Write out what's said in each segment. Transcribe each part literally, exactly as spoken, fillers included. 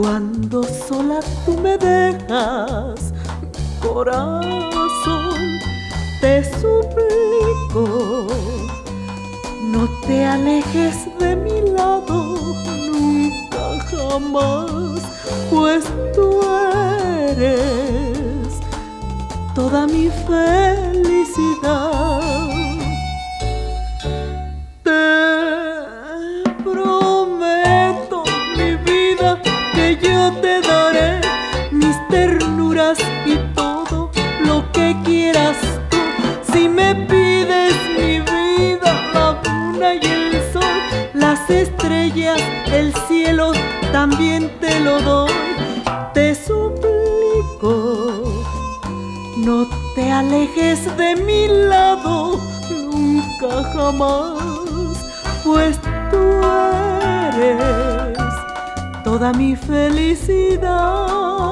Cuando sola tú me dejas, corazón, te suplico, no te alejes de mi lado nunca jamás, pues tú eres toda mi felicidad. Te prometo, mi vida, que yo te daré mis ternuras y todo lo que quieras tú. Si me pides, mi vida, la luna y el sol, las estrellas, el cielo, también te lo doy. Te suplico, no te alejes de mi lado nunca jamás, pues tú eres toda mi felicidad.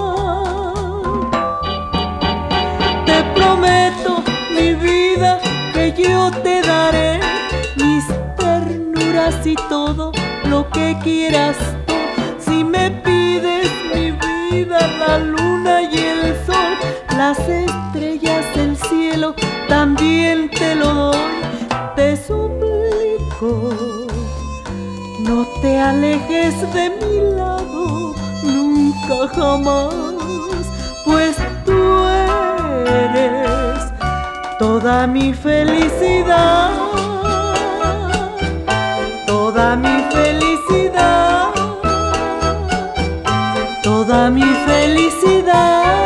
Te prometo, mi vida, que yo te daré mis ternuras y todo lo que quieras tú. Si me pides, mi vida, la luna y el sol, las estrellas, el cielo, también te lo doy. Te suplico, no te alejes de mi lado nunca jamás, pues tú eres toda mi felicidad, toda mi felicidad, toda mi felicidad.